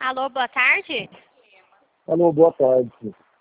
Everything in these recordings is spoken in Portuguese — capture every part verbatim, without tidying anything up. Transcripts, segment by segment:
Alô, boa tarde? Alô, boa tarde.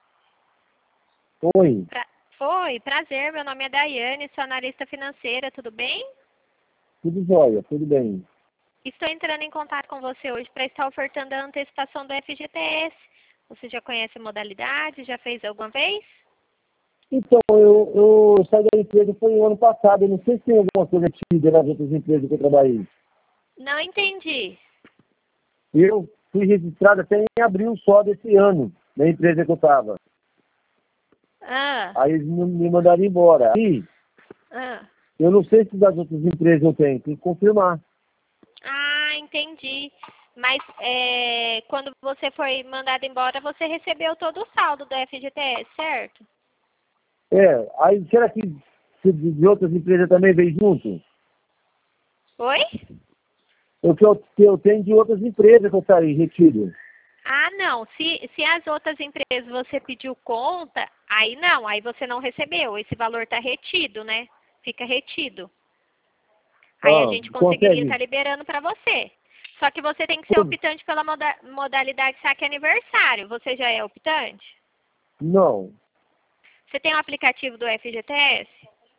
Oi. Pra... Oi, prazer, meu nome é Daiane, sou analista financeira, tudo bem? Tudo jóia, tudo bem. Estou entrando em contato com você hoje para estar ofertando a antecipação do F G T S. Você já conhece a modalidade? Já fez alguma vez? Então, eu, eu saí da empresa foi no ano passado, eu não sei se tem alguma coisa tímida nas outras empresas que eu trabalhei. Não entendi. Eu fui registrado até em abril só desse ano, na empresa que eu estava. Ah, Aí eles me me mandaram embora. Aí, ah. eu não sei se das outras empresas eu tenho, tem que confirmar. Ah, entendi. Mas é, quando você foi mandado embora, você recebeu todo o saldo do F G T S, certo? É, aí será que se de de outras empresas também vem junto? Oi? O que eu, que eu tenho de outras empresas que eu saí, retiro. Ah, não. Se, se as outras empresas você pediu conta, aí não, aí você não recebeu. Esse valor está retido, né? Fica retido. Aí a Ah, gente conseguiria consegue? estar liberando para você. Só que você tem que ser optante pela moda modalidade saque aniversário. Você já é optante? Não. Você tem o aplicativo do F G T S?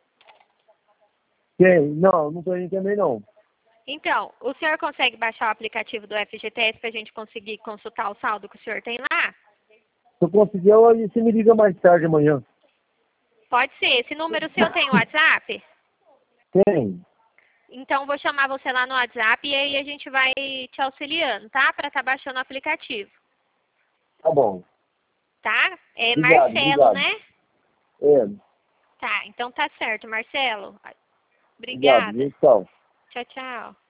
Tem? Não, não tenho também não. Então, o senhor consegue baixar o aplicativo do F G T S para a gente conseguir consultar o saldo que o senhor tem lá? Se eu conseguir, aí você me liga mais tarde amanhã. Pode ser. Esse número seu tem WhatsApp? Tem. Então, vou chamar você lá no WhatsApp e aí a gente vai te auxiliando, tá? Para estar baixando o aplicativo, Tá bom. tá? É Obrigado, Marcelo, obrigado. né? É, Tá, então tá certo, Marcelo. obrigado. Obrigada. Viu? Tchau. Tchau, tchau.